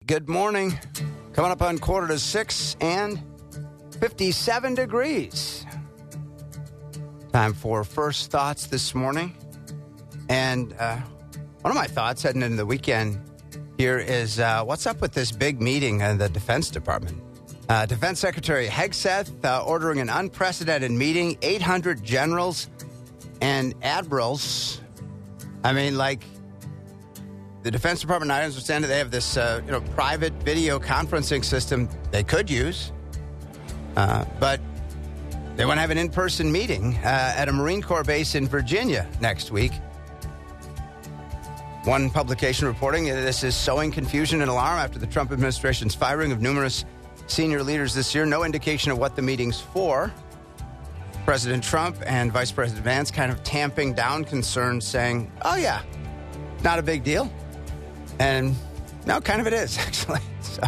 Good morning. Coming up on 5:45 and 57 degrees. Time for first thoughts this morning. And one of my thoughts heading into the weekend here is what's up with this big meeting in the Defense Department? Defense Secretary Hegseth ordering an unprecedented meeting, 800 generals and admirals. I mean, like, the Defense Department, I understand that they have this private video conferencing system they could use, but they want to have an in-person meeting at a Marine Corps base in Virginia next week. One publication reporting this is sowing confusion and alarm after the Trump administration's firing of numerous senior leaders this year. No indication of what the meeting's for. President Trump and Vice President Vance kind of tamping down concerns, saying, oh, yeah, not a big deal. And no, kind of it is, actually. So,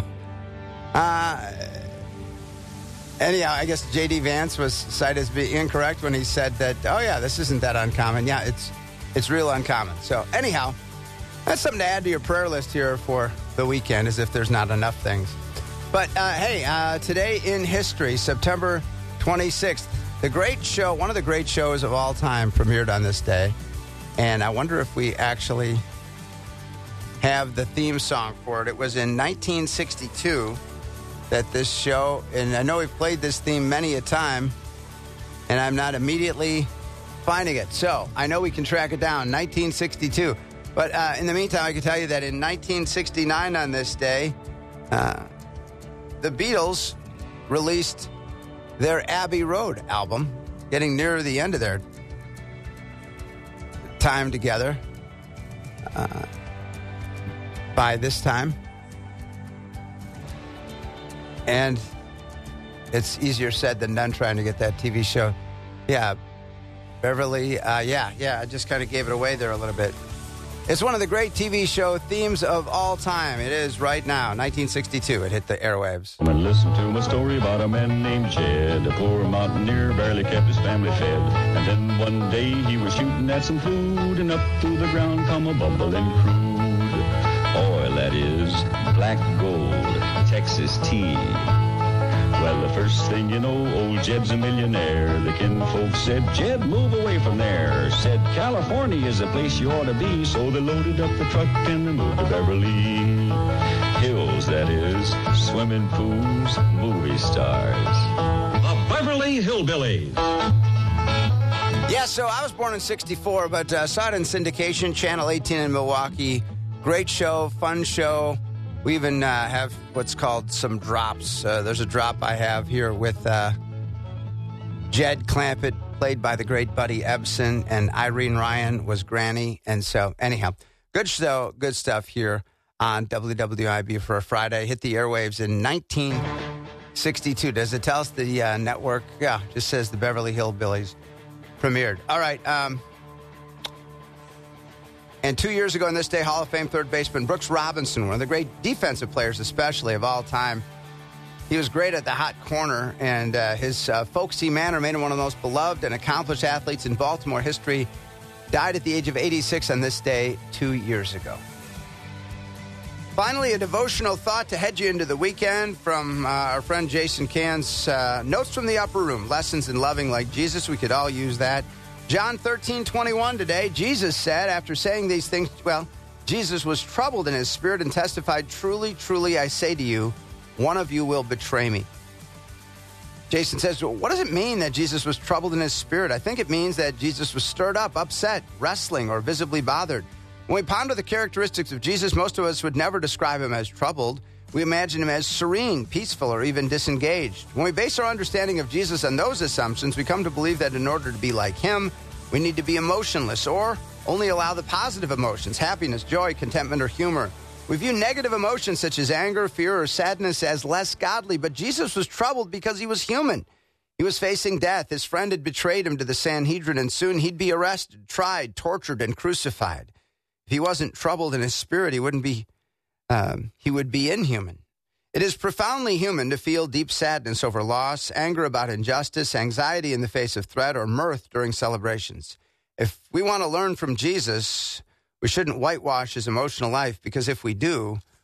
anyhow, I guess J.D. Vance was cited as being incorrect when he said that, oh, yeah, this isn't that uncommon. Yeah, it's real uncommon. So, anyhow, that's something to add to your prayer list here for the weekend, as if there's not enough things. But, hey, today in history, September 26th, the great show, one of the great shows of all time, premiered on this day. And I wonder if we actually have the theme song for it. It was in 1962 that this show, and I know we've played this theme many a time, and I'm not immediately finding it. So I know we can track it down, 1962. But in the meantime, I can tell you that in 1969 on this day, the Beatles released their Abbey Road album, getting nearer the end of their time together by this time. And it's easier said than done trying to get that TV show. Yeah, Beverly, I just kind of gave it away there a little bit. It's one of the great TV show themes of all time. It is right now, 1962. It hit the airwaves. And listen to my story about a man named Jed. A poor mountaineer barely kept his family fed. And then one day he was shooting at some food, and up through the ground come a bubbling crude oil, that is, black gold, Texas tea. Well, the first thing you know, old Jed's a millionaire. The kinfolks said, Jed, move away from there. Said, California is the place you ought to be. So they loaded up the truck and they moved to Beverly Hills, that is, swimming pools, movie stars. The Beverly Hillbillies. Yeah, so I was born in 64, but saw it in syndication, Channel 18 in Milwaukee. Great show, fun show. We even have what's called some drops. There's a drop I have here with Jed Clampett, played by the great Buddy Ebsen, and Irene Ryan was Granny. And so, anyhow, good show, good stuff here on WWIB for a Friday. Hit the airwaves in 1962. Does it tell us the network? Yeah, just says the Beverly Hillbillies premiered. All right. And 2 years ago on this day, Hall of Fame third baseman Brooks Robinson, one of the great defensive players especially of all time. He was great at the hot corner, and his folksy manner made him one of the most beloved and accomplished athletes in Baltimore history. Died at the age of 86 on this day 2 years ago. Finally, a devotional thought to head you into the weekend from our friend Jason Cahn's Notes from the Upper Room, Lessons in Loving Like Jesus. We could all use that. John 13:21 today, Jesus said, after saying these things, Jesus was troubled in his spirit and testified, truly, truly, I say to you, one of you will betray me. Jason says, what does it mean that Jesus was troubled in his spirit? I think it means that Jesus was stirred up, upset, wrestling, or visibly bothered. When we ponder the characteristics of Jesus, most of us would never describe him as troubled. We imagine him as serene, peaceful, or even disengaged. When we base our understanding of Jesus on those assumptions, we come to believe that in order to be like him, we need to be emotionless or only allow the positive emotions, happiness, joy, contentment, or humor. We view negative emotions such as anger, fear, or sadness as less godly, but Jesus was troubled because he was human. He was facing death. His friend had betrayed him to the Sanhedrin, and soon he'd be arrested, tried, tortured, and crucified. If he wasn't troubled in his spirit, he would be inhuman. It is profoundly human to feel deep sadness over loss, anger about injustice, anxiety in the face of threat, or mirth during celebrations. If we want to learn from Jesus, we shouldn't whitewash his emotional life, because if we do,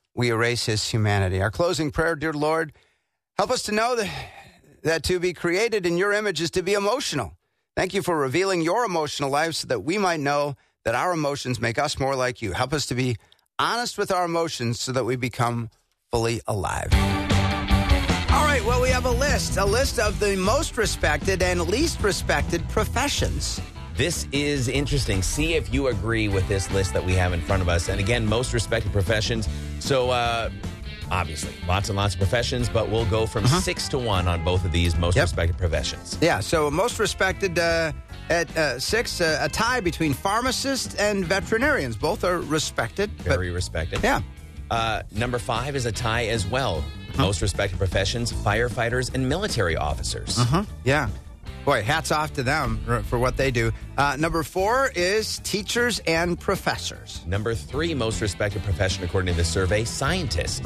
we erase his humanity. Our closing prayer, dear Lord, help us to know that to be created in your image is to be emotional. Thank you for revealing your emotional life so that we might know that our emotions make us more like you. Help us to be honest with our emotions so that we become fully alive. All right, well, we have a list of the most respected and least respected professions. This is interesting. See if you agree with this list that we have in front of us. And again, most respected professions. So, obviously, lots and lots of professions, but we'll go from 6 to 1 on both of these most respected professions. Yeah, so most respected at 6, a tie between pharmacists and veterinarians. Both are respected. Very respected. Yeah. Number 5 is a tie as well. Most respected professions, firefighters and military officers. Yeah. Boy, hats off to them for what they do. Number 4 is teachers and professors. Number 3, most respected profession according to the survey, scientists.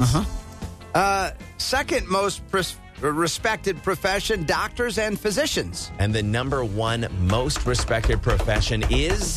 Second most respected profession, doctors and physicians. And the number 1 most respected profession is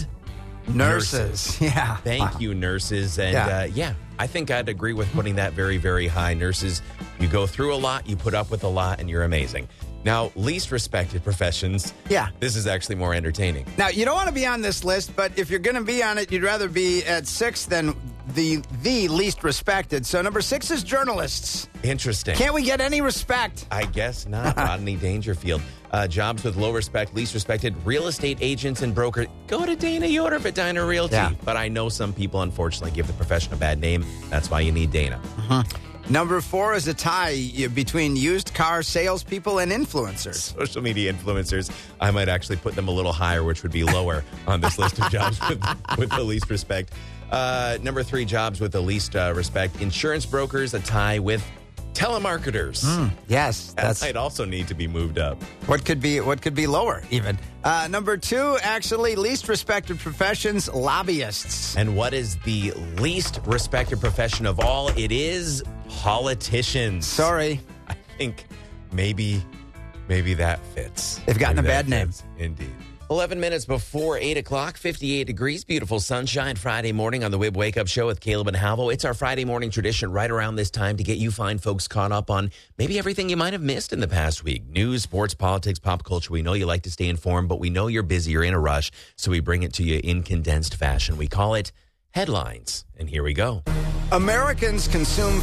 nurses. Yeah. Thank you, nurses. And I think I'd agree with putting that very, very high. Nurses, you go through a lot, you put up with a lot, and you're amazing. Now, least respected professions. Yeah. This is actually more entertaining. Now, you don't want to be on this list, but if you're going to be on it, you'd rather be at 6 than the least respected. So number 6 is journalists. Interesting. Can't we get any respect? I guess not. Rodney Dangerfield. Jobs with low respect, least respected, real estate agents and brokers. Go to Dana Yoder at Dana Realty. Yeah. But I know some people, unfortunately, give the profession a bad name. That's why you need Dana. Number 4 is a tie between used car salespeople and influencers. Social media influencers. I might actually put them a little higher, which would be lower on this list of jobs with the least respect. Number 3, jobs with the least respect. Insurance brokers, a tie with telemarketers. Yes. That might also need to be moved up. What could be lower, even? Number 2, actually, least respected professions, lobbyists. And what is the least respected profession of all? It is politicians. Sorry. I think maybe that fits. They've gotten a bad name. Indeed. 11 minutes before 8 o'clock, 58 degrees, beautiful sunshine, Friday morning on the Wib Wake Up Show with Caleb and Halvo. It's our Friday morning tradition right around this time to get you fine folks caught up on maybe everything you might have missed in the past week. News, sports, politics, pop culture. We know you like to stay informed, but we know you're busy, you're in a rush, so we bring it to you in condensed fashion. We call it Headlines, and here we go. Americans consume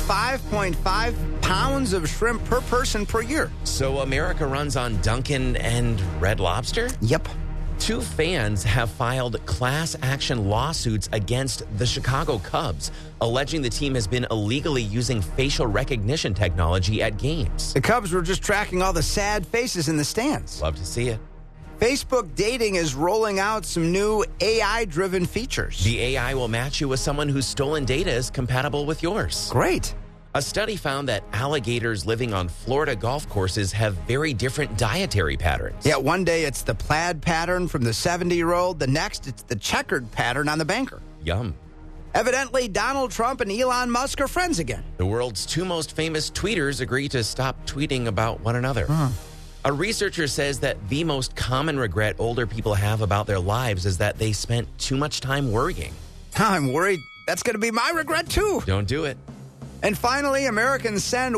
5.5 pounds of shrimp per person per year. So America runs on Dunkin' and Red Lobster? Yep. 2 fans have filed class action lawsuits against the Chicago Cubs, alleging the team has been illegally using facial recognition technology at games. The Cubs were just tracking all the sad faces in the stands. Love to see it. Facebook Dating is rolling out some new AI-driven features. The AI will match you with someone whose stolen data is compatible with yours. Great. A study found that alligators living on Florida golf courses have very different dietary patterns. Yeah, one day it's the plaid pattern from the 70-year-old. The next, it's the checkered pattern on the banker. Yum. Evidently, Donald Trump and Elon Musk are friends again. The world's 2 most famous tweeters agree to stop tweeting about one another. A researcher says that the most common regret older people have about their lives is that they spent too much time worrying. I'm worried that's going to be my regret, too. Don't do it. And finally, Americans send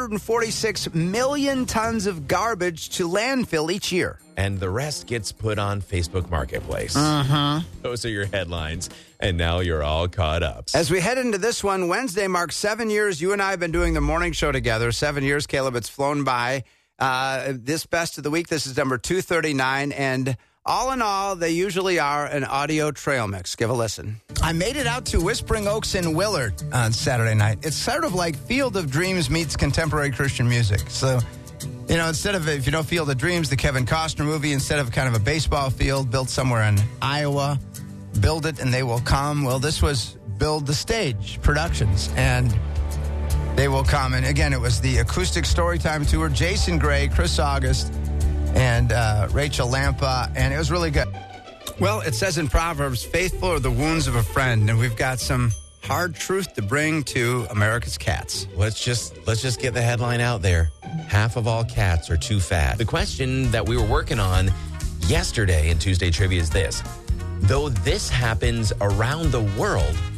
146 million tons of garbage to landfill each year. And the rest gets put on Facebook Marketplace. Those are your headlines. And now you're all caught up. As we head into this one, Wednesday marks 7 years. You and I have been doing the morning show together. 7 years, Caleb. It's flown by. This best of the week, this is number 239. And all in all, they usually are an audio trail mix. Give a listen. I made it out to Whispering Oaks in Willard on Saturday night. It's sort of like Field of Dreams meets contemporary Christian music. So, you know, instead of, if you know Field of Dreams, the Kevin Costner movie, instead of kind of a baseball field built somewhere in Iowa, Build It and They Will Come. Well, this was Build the Stage Productions, and They Will Come. And again, it was the acoustic Storytime tour. Jason Gray, Chris August, and Rachel Lampa, and it was really good. Well, it says in Proverbs, faithful are the wounds of a friend, and we've got some hard truth to bring to America's cats. Let's just get the headline out there. Half of all cats are too fat. The question that we were working on yesterday in Tuesday Trivia is this. Though this happens around the world,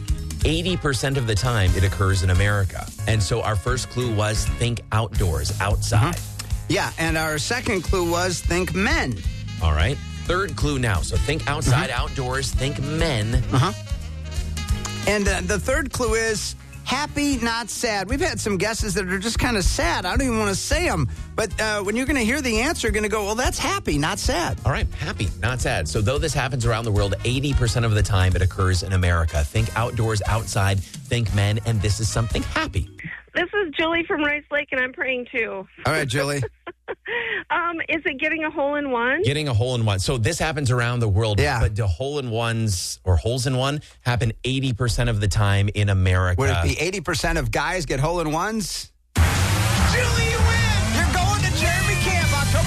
80% of the time it occurs in America. And so our first clue was think outdoors, outside. Yeah, and our second clue was think men. All right. Third clue now. So think outside, outdoors, think men. And the third clue is happy, not sad. We've had some guesses that are just kind of sad. I don't even want to say them. But when you're going to hear the answer, you're going to go, well, that's happy, not sad. All right. Happy, not sad. So though this happens around the world, 80% of the time it occurs in America. Think outdoors, outside, think men, and this is something happy. This is Julie from Rice Lake, and I'm praying too. All right, Julie. Is it getting a hole-in-one? Getting a hole-in-one. So this happens around the world, but do hole-in-ones or holes-in-one happen 80% of the time in America? Would it be 80% of guys get hole-in-ones? Julie, you win! You're going to Jeremy Camp October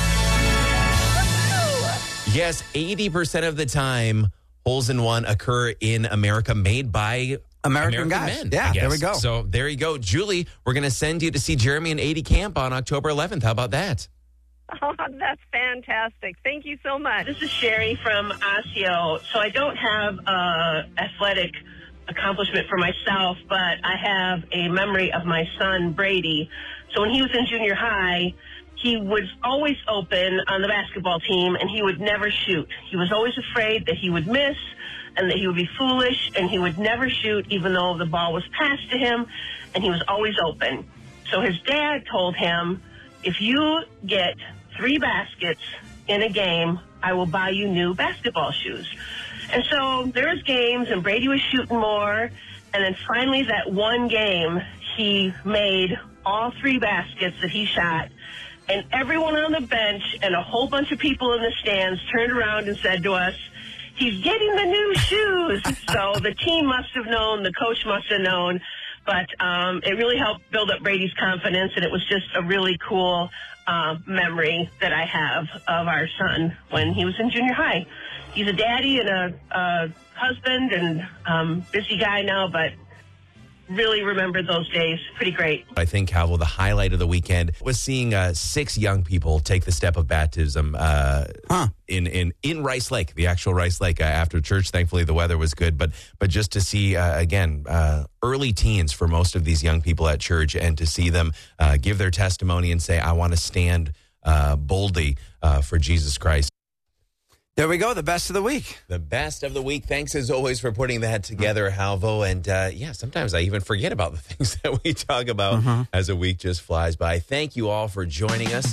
11th. Yes, 80% of the time holes-in-one occur in America made by American guys. Men, yeah, there we go. So there you go. Julie, we're going to send you to see Jeremy and 80 Camp on October 11th. How about that? Oh, that's fantastic. Thank you so much. This is Sherry from Osseo. So I don't have athletic accomplishment for myself, but I have a memory of my son, Brady. So when he was in junior high, he was always open on the basketball team, and he would never shoot. He was always afraid that he would miss and that he would be foolish, and he would never shoot even though the ball was passed to him, and he was always open. So his dad told him, if you get 3 baskets in a game, I will buy you new basketball shoes. And so there was games, and Brady was shooting more, and then finally that one game, he made all 3 baskets that he shot, and everyone on the bench and a whole bunch of people in the stands turned around and said to us, he's getting the new shoes. So the team must have known, the coach must have known, but it really helped build up Brady's confidence, and it was just a really cool memory that I have of our son when he was in junior high. He's a daddy and a husband and busy guy now, but really remember those days. Pretty great. I think, Calvo, the highlight of the weekend was seeing 6 young people take the step of baptism in Rice Lake, the actual Rice Lake, after church. Thankfully, the weather was good. But just to see, again, early teens for most of these young people at church, and to see them give their testimony and say, I want to stand boldly for Jesus Christ. There we go, the best of the week. The best of the week. Thanks, as always, for putting that together, Halvo. And, sometimes I even forget about the things that we talk about as a week just flies by. Thank you all for joining us.